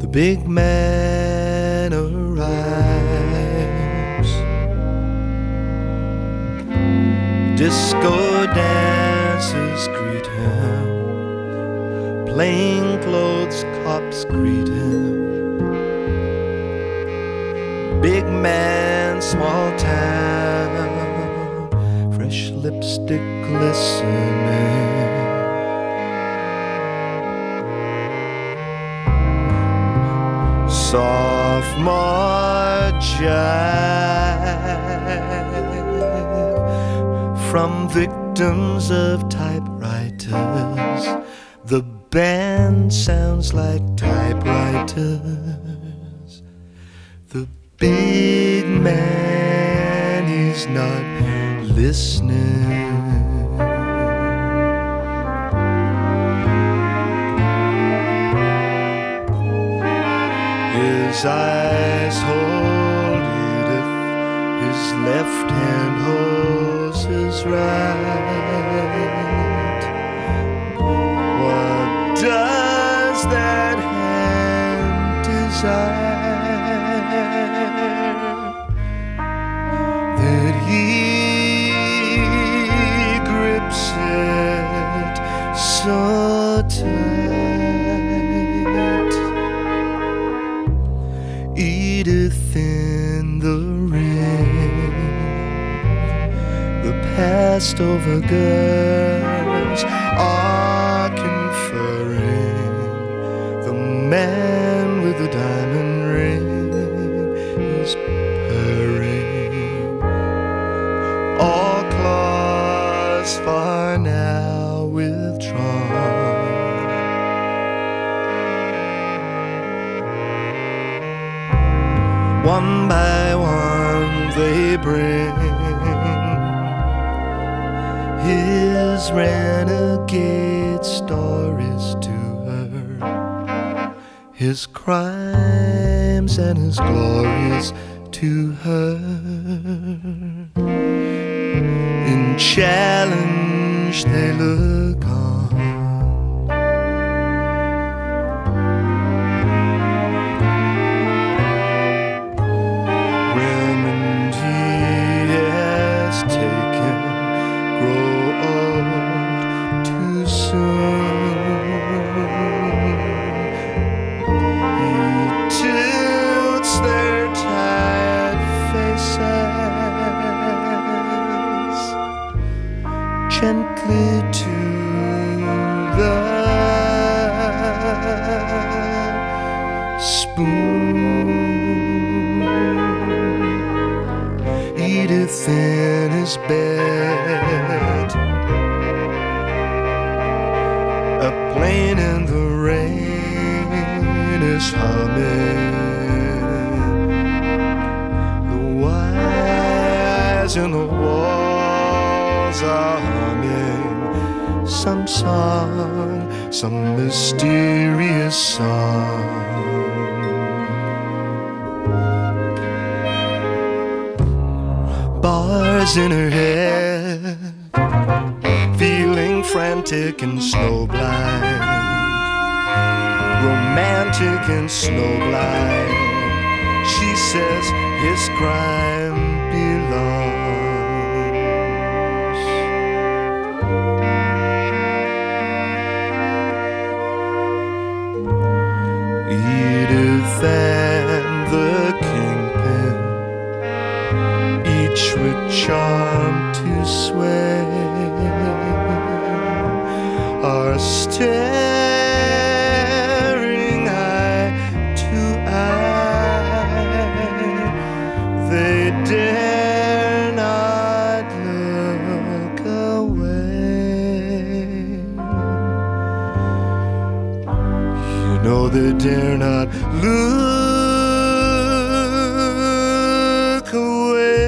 the big man arrives. Disco dancers greet him, plainclothes cops greet him. Big man, small town, fresh lipstick glistening. Sophomore jive from victims of typewriters. The band sounds like typewriters. The big man is not listening. His eyes hold Edith, his left hand holds his right. What does that hand desire? That he grips it so tight. Edith in the ring, the passed over girls are conferring. The man with the diamond ring is purring. All claws far now withdrawn. One by one they bring his renegade stories to her, his crimes and his glories to her. In challenge they look on. Gently to the spoon. Edith in his bed, a plane in the rain is humming. The wires in the walls are humming some song, some mysterious song. Bars in her head, feeling frantic and snowblind, romantic and snowblind. She says his crime belongs. Edith and the kingpin, each with charm to sway, are staring eye to eye. They dare not look away. You know they dare not look away.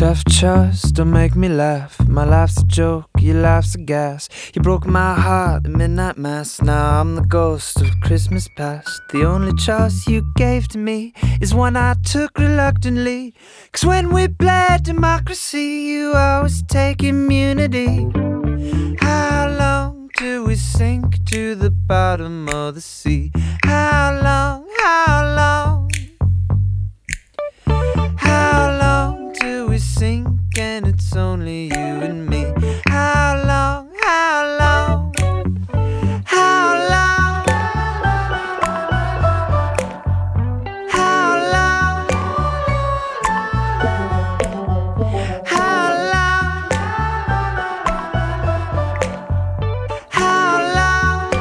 left trust, don't make me laugh. My life's a joke, your life's a gas. You broke my heart at midnight mass. Now I'm the ghost of Christmas past. The only trust you gave to me is one I took reluctantly. 'Cause when we played democracy, you always take immunity. How long till we sink to the bottom of the sea? How long, how long? How long till we sink and it's only you and me? How long, how long? How long? How long? How long? How long?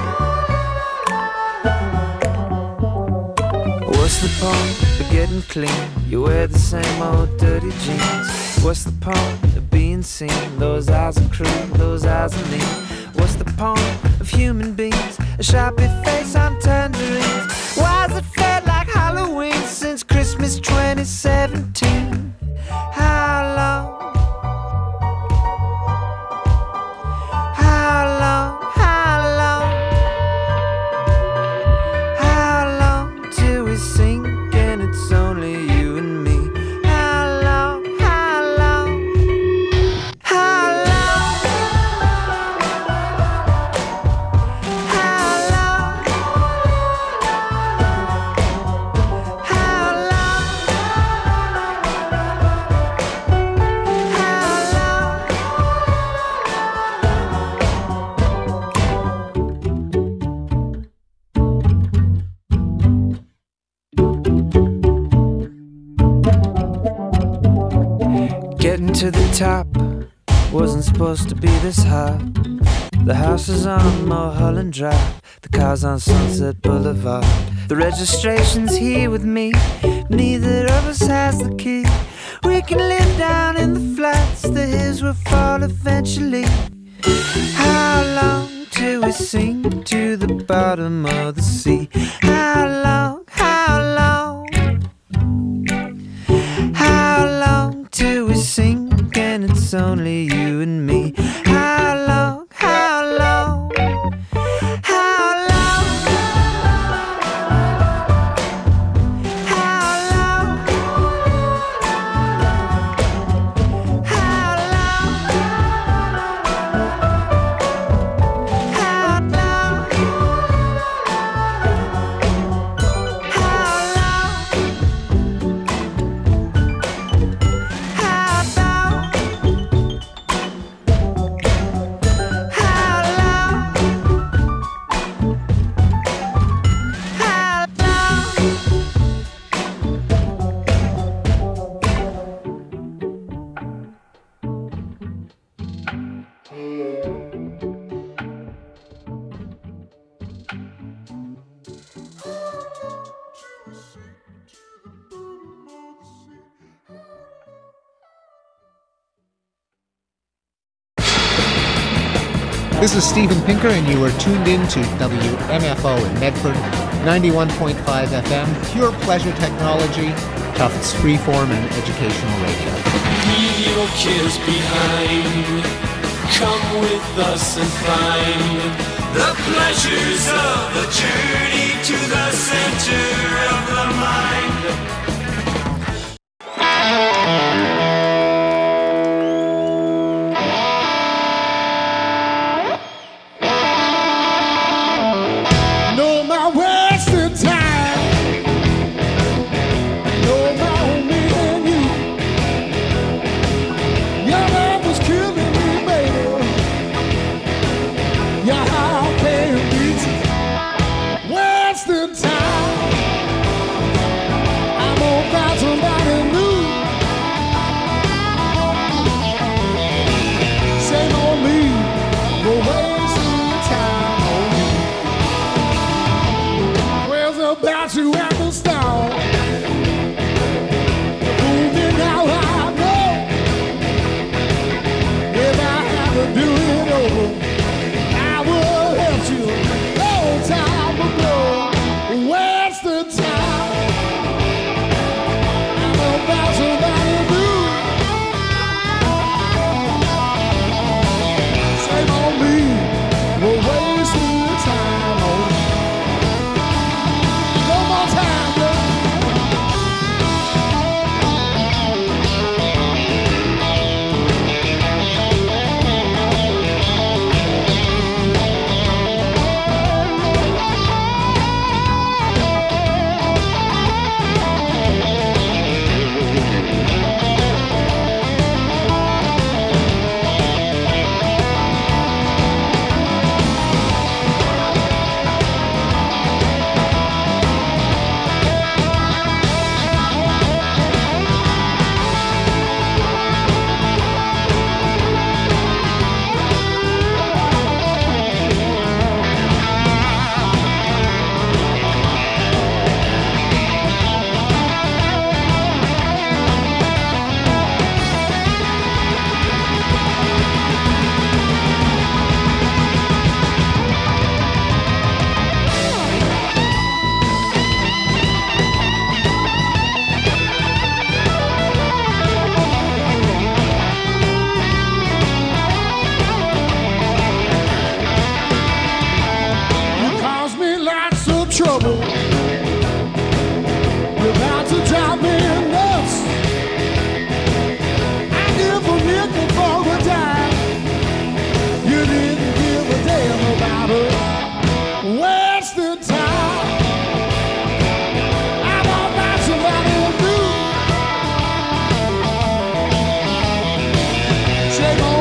What's the point of getting clean? You wear the same old dirty jeans. What's the point of being seen? Those eyes are cruel, those eyes are mean. What's the point of human beings? A sharpie face on tangerines. Why's it felt like Halloween since Christmas 2017? How long? How long? How long? How long till we sink and it's only you and me? How long? How long? How long? How long? How long? Getting to the top wasn't supposed to be this hard. The house is on Mulholland Drive, the car's on Sunset Boulevard. The registration's here with me, neither of us has the key. We can live down in the flats, the hills will fall eventually. How long till we sink to the bottom of the sea? How long, how long? How long till we sink and it's only you and me? How long, how long? How long? How long? How long? How long? This is Steven Pinker, and you are tuned in to WMFO in Medford, 91.5 FM, pure pleasure technology, Tufts freeform and educational radio. Leave your cares behind. Come with us and find the pleasures of a journey to the center of the mind. I'm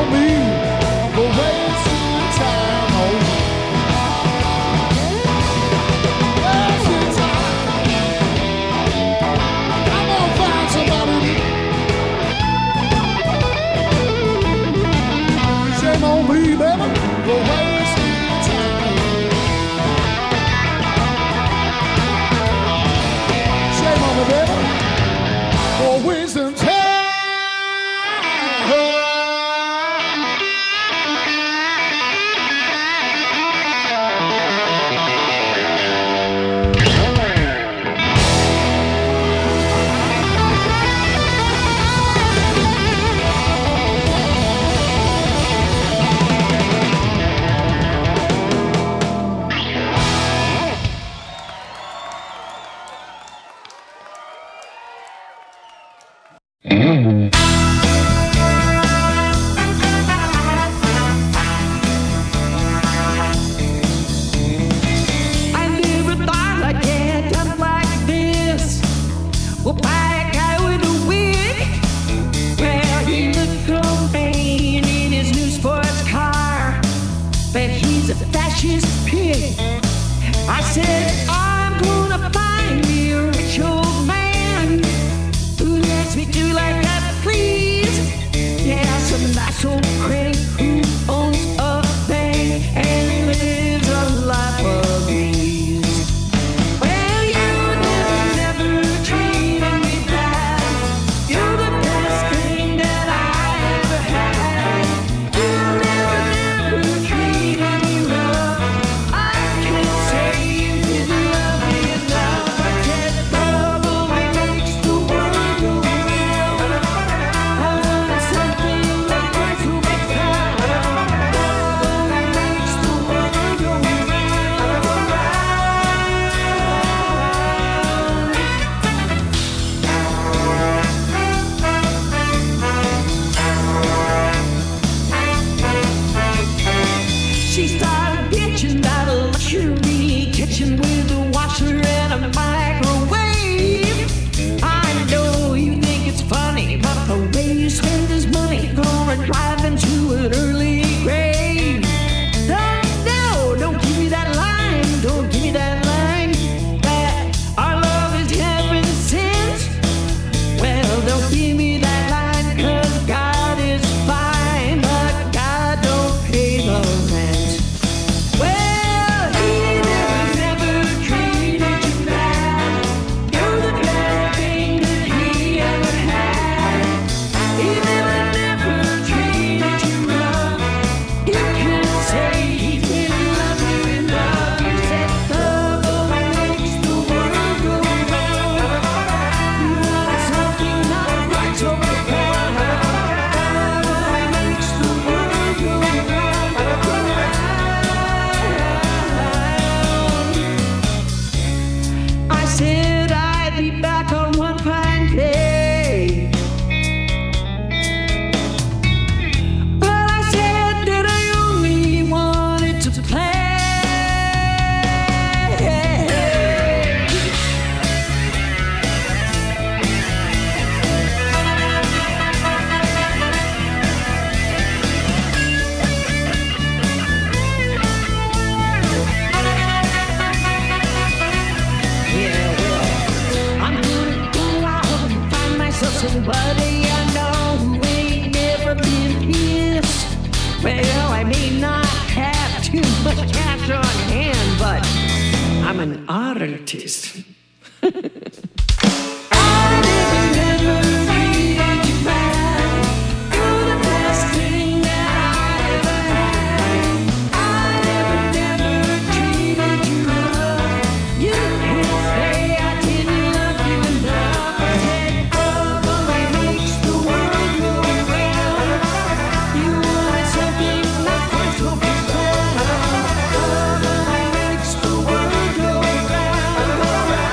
me for wasting time. Oh, wasting time. I'm gonna find somebody. Shame on me, baby, for wasting time. Shame on me, baby, for wasting time. I never thought I'd get done like this. Well, by a guy with a wig. Well, he looked so vain in his new sports car. But he's a fascist pig. I said, I'm gonna find me a rich old man who lets me do like I please. Yeah, some nice old crank who owns a bank and lives a life of ease. Well, you never treated me bad. You're the best thing that I ever had. You never treated me rough. I can't say you didn't love me enough. I said love only makes the world go round. I wanted something that makes you be proud. Love only makes the world go round. She started bitching about a luxury kitchen with a washer and a microwave. I know you think it's funny, but the way you spend his money gonna drive him to an early grave. No, don't give me that line, don't give me that line. That our love is heaven sent. Well, don't give me that line, 'cause God is fine, but God don't pay the rent. Well, he never treated you bad. You're the best thing that he ever had. He never treated you rough. You can't say he didn't love you enough. You said love only makes the world go round. You wanted something not quite so profound. Love only makes the world go round. I said I'd be back on one fine day. But I said that I only wanted to play. Yeah, well, I'm gonna go out and find myself somebody I know who ain't never been kissed. Well, I may not have too much cash on hand, but I'm an artist. I never treated you bad. You're the best thing that I ever had. I never treated you rough. You can't say I didn't love you enough. I said love only makes the world go round. You wanted something not quite so profound. Love only makes the world go round.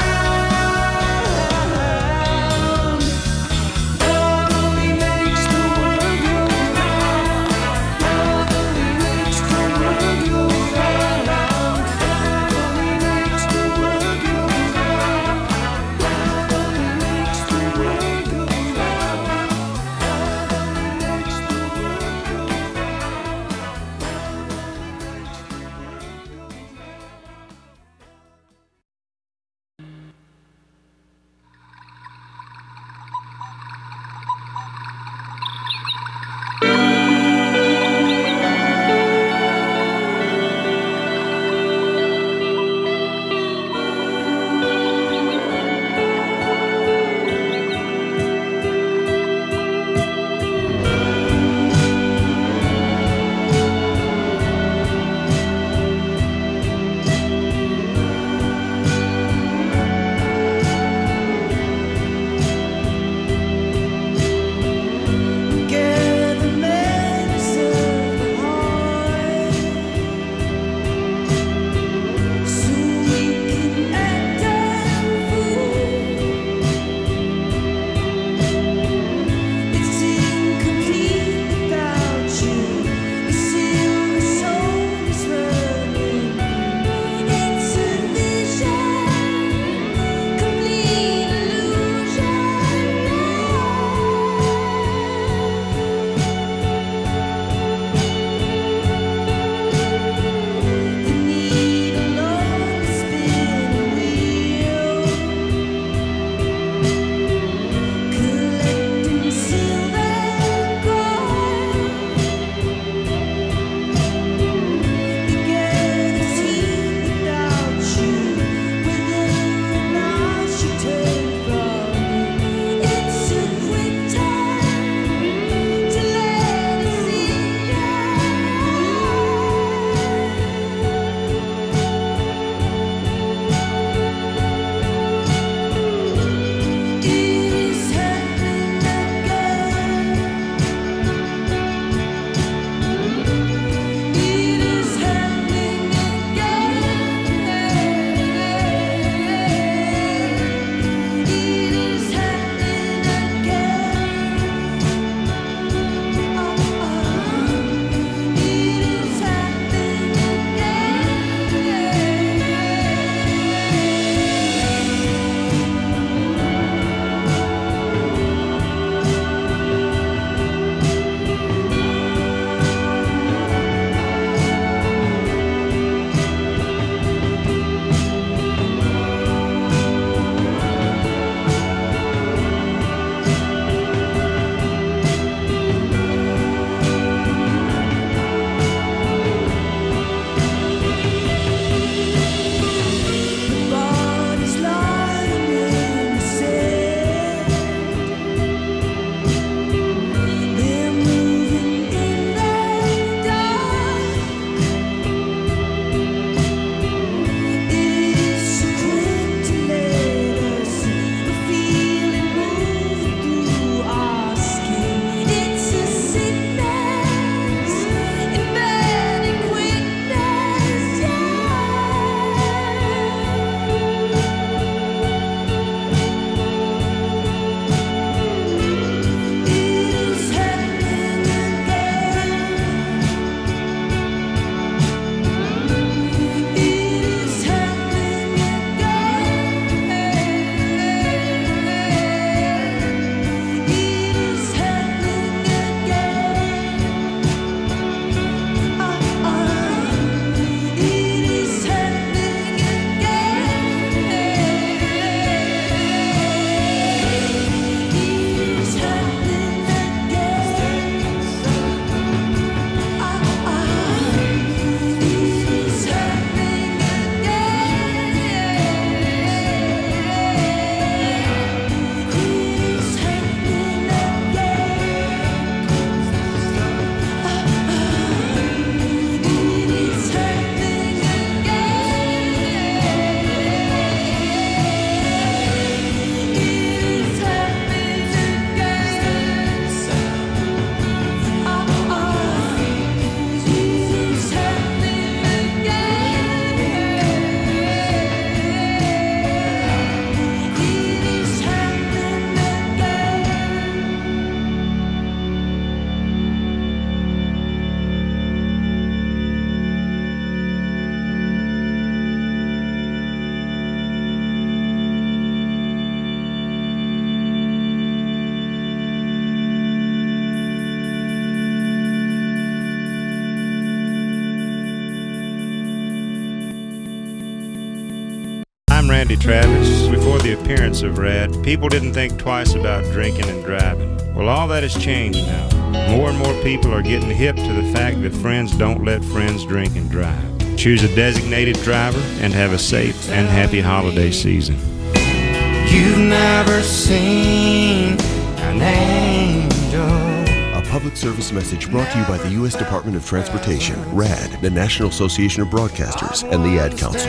I'm Randy Travis. Before the appearance of Rad, people didn't think twice about drinking and driving. Well, all that has changed now. More and more people are getting hip to the fact that friends don't let friends drink and drive. Choose a designated driver and have a safe and happy holiday season. You've never seen an angel. A public service message brought to you by the U.S. Department of Transportation, RAD, the National Association of Broadcasters, and the Ad Council.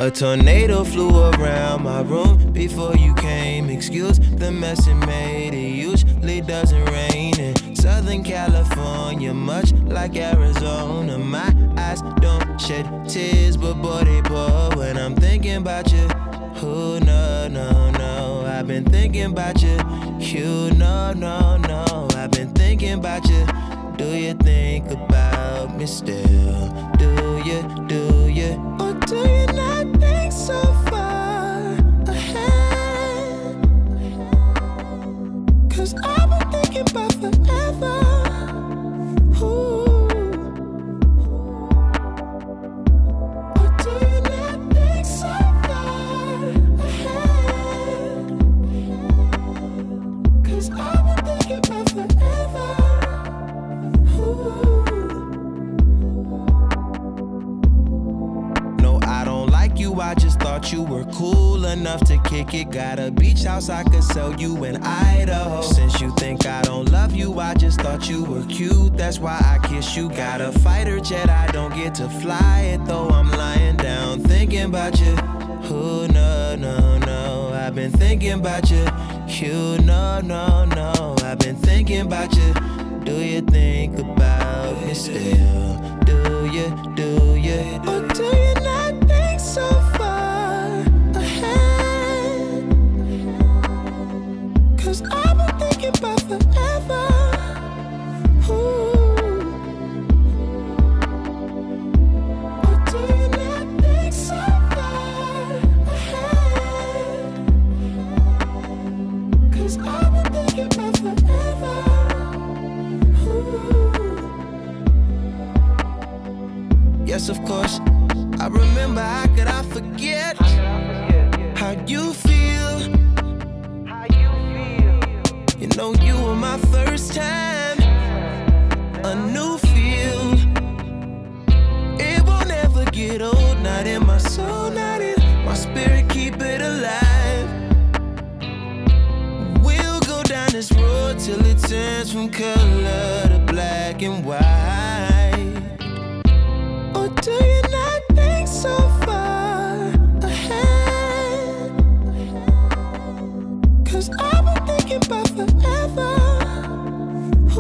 A tornado flew around my room before you came. Excuse the mess it made. It usually doesn't rain in Southern California, much like Arizona. My eyes don't shed tears, but boy they pour when I'm thinking about you. Oh no, no, no, I've been thinking about you. You no, no, no, I've been thinking about you. Do you think about me still? Do you, or do you not think so far ahead? 'Cause I've been thinking about forever. Ooh. Or do you not think so far ahead? 'Cause I've been thinking about forever. No, I don't like you, I just thought you were cool enough to kick it. Got a beach house I could sell you in Idaho. Since you think I don't love you, I just thought you were cute, that's why I kiss you. Got a fighter jet, I don't get to fly it, though I'm lying down thinking about you. Oh no, no, no, I've been thinking about you. You no, no, no, I've been thinking about you. Do you think about me still? Do you, or do you not think so far ahead? 'Cause I've been thinking about forever. Ooh. Or do you not think so far ahead? 'Cause I've been thinking about forever. Yes, of course, I remember, how could I forget how you feel? You know you were my first time, a new feel. It won't ever get old, not in my soul, not in my spirit, keep it alive. We'll go down this road till it turns from color to black and white. Or do you not think so far ahead? 'Cause I've been thinking about forever.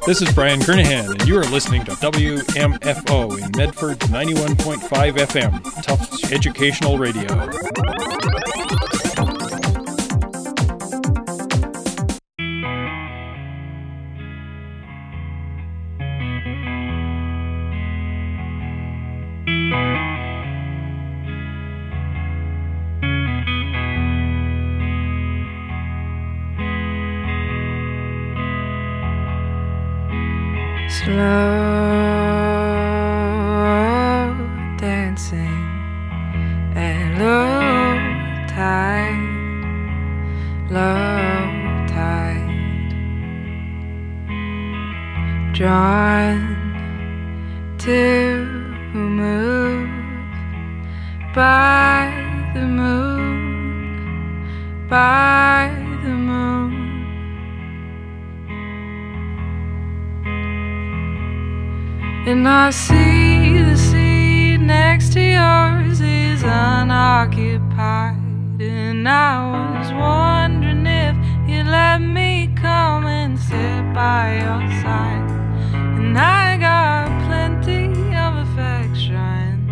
This is Brian Kernahan, and you are listening to WMFO in Medford 91.5 FM, Tufts Educational Radio. Slow dancing and low tide, drawn to move by the moon, by the moon. And I see the seat next to yours is unoccupied. And I was wondering if you'd let me come and sit by your side. And I got plenty of affection.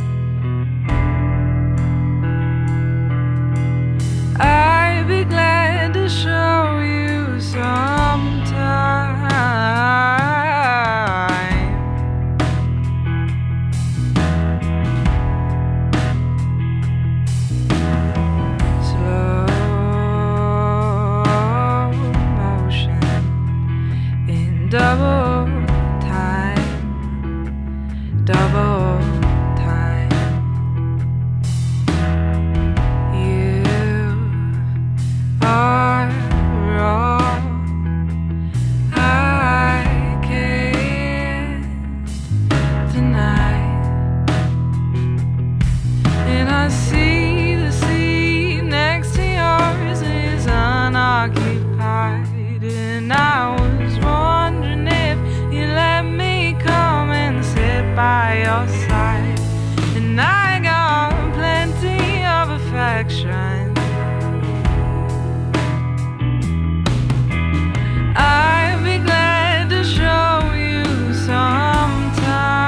I'd be glad to show you sometime. Double time. You are wrong. I can't deny. And I see the seat next to yours is unoccupied. And I was wondering if you let me come and sit by your side. And I got plenty of affection. I'd be glad to show you sometime.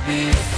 be